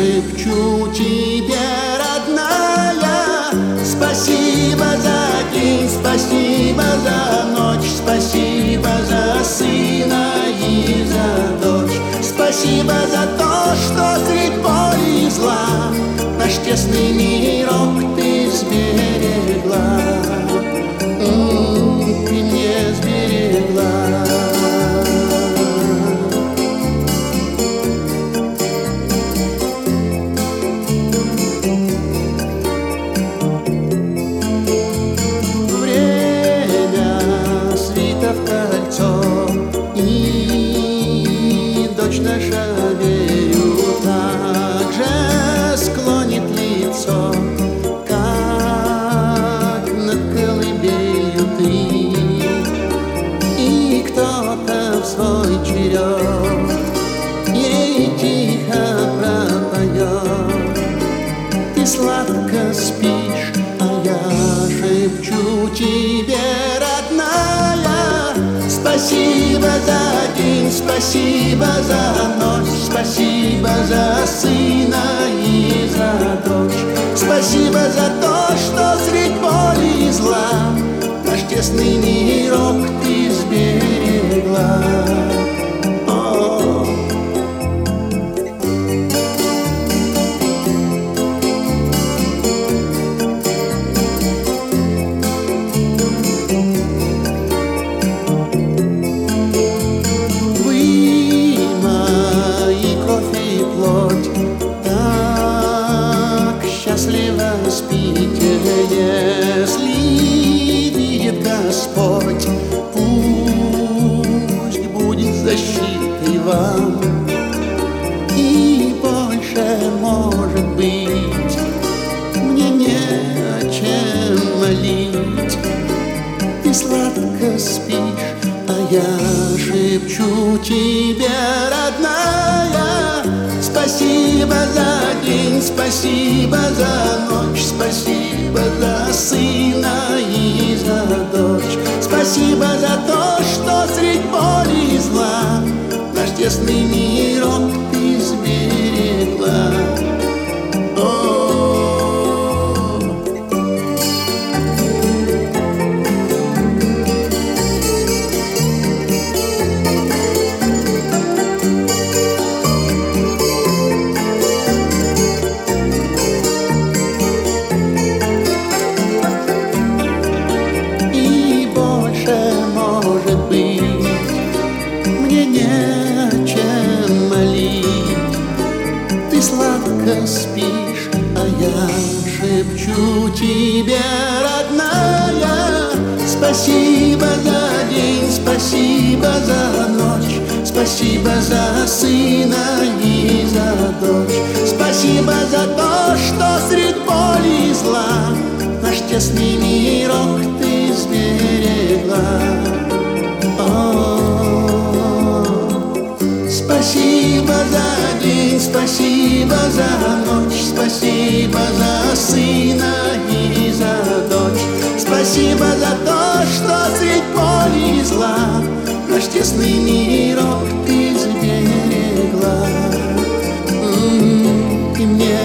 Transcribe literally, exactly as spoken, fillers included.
шепчу тебе, родная, спасибо за день, спасибо за ночь, спасибо за сына и за дочь. Спасибо за то, что средь боли и зла наш тесный мирок ты сберегла. М-м, ты мне сберегла. В кольцо, и дочь наша, верю, также склонит лицо, как над колыбелью ты. И кто-то в свой черед ей тихо пропоет. Ты сладко спишь, а я шепчу тебе, родная, спасибо за день, спасибо за ночь, спасибо за сына и за дочь. Спасибо за то, что средь боли и зла наш тесный мирок ты сберегла. Счастливо спите, если видит Господь, пусть будет защитой вам. И больше, может быть, мне не о чем молить. Ты сладко спишь, а я шепчу тебе, родная, спасибо за день, спасибо за ночь, спасибо за сына и за дочь. Спасибо за то, что средь боли и зла наш тесный мирок ты сберегла. Мне не о чем молить. Ты сладко спишь, а я шепчу тебе, родная, спасибо за день, спасибо за ночь, спасибо за сына и за дочь. Спасибо за то, что средь боли и зла наш тесный мирок ты сберегла. Спасибо за день, спасибо за ночь, спасибо за сына и за дочь. Спасибо за то, что средь боли и зла наш тесный мирок ты сберегла. М-м, и мне